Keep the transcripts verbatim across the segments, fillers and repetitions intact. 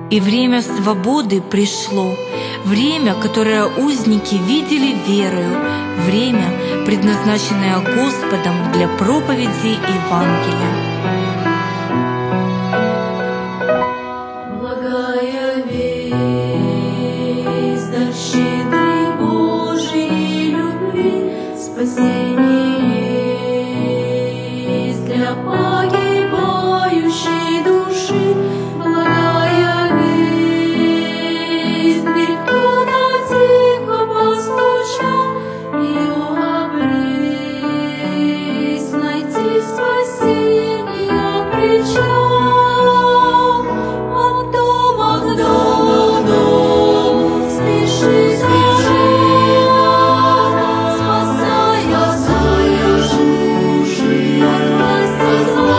И время свободы пришло, время, которое узники видели верою, время, предназначенное Господом для проповеди Евангелия. Благая весть, дар щедрой Божией любви, спасение есть для погибающей души. Благая весть, дверь кто-то тихо постучал, ее обрезь, найти спасение причал. От дома к дому спеши, спеши, спасая души от власти зла.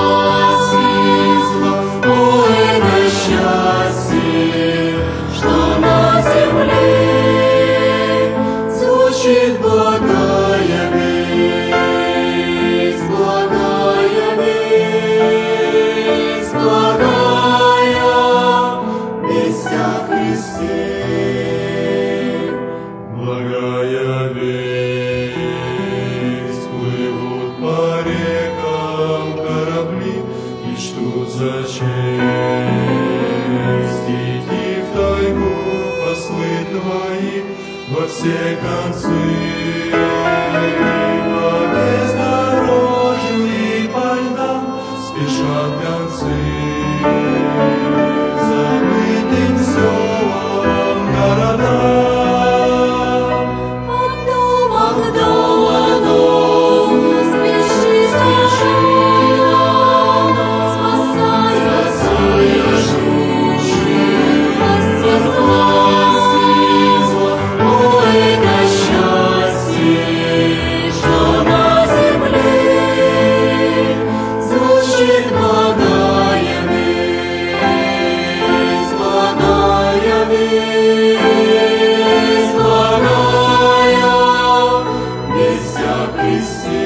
Ой, это счастье, что на земле звучит благая весть, благая весть, благая весть о Христе. Благая весть, плывут по рекам корабли и ждут за честь идти в тайгу послы твои во все концы. По бездорожью и по льдам спешат гонцы, забытым селам, городам. От дома к дому спеши, спеши, спасая души от власти зла. Ой, это счастье, что на земле звучит благая весть, благая весть, благая весть о Христе.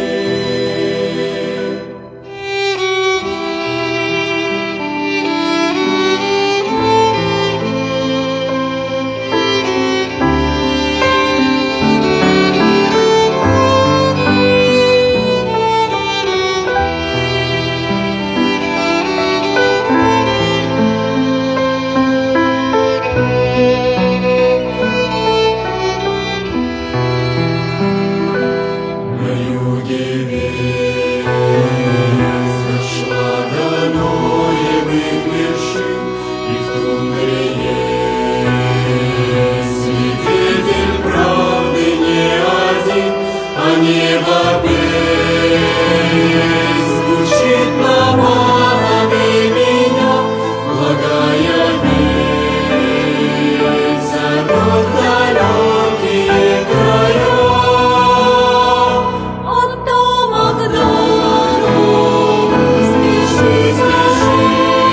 На юге весть дошла до Ноевых вершин, и в тундре есть свидетель правды не один, а небо песнь звучит помолви меня. Благая весть зовет далекие края. От дома к дому спеши, спеши,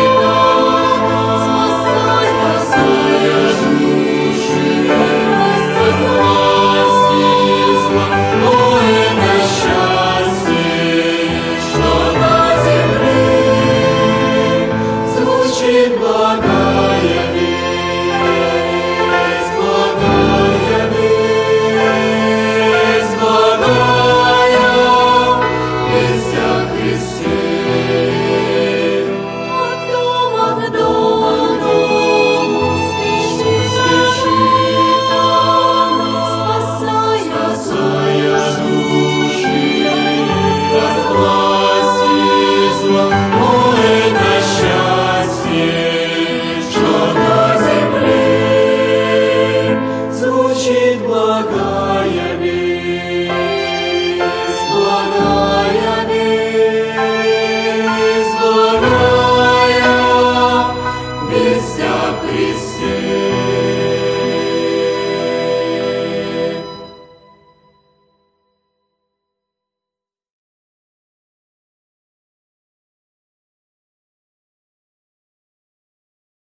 спасая души от власти зла. Ой, это счастье, что на земле звучит благая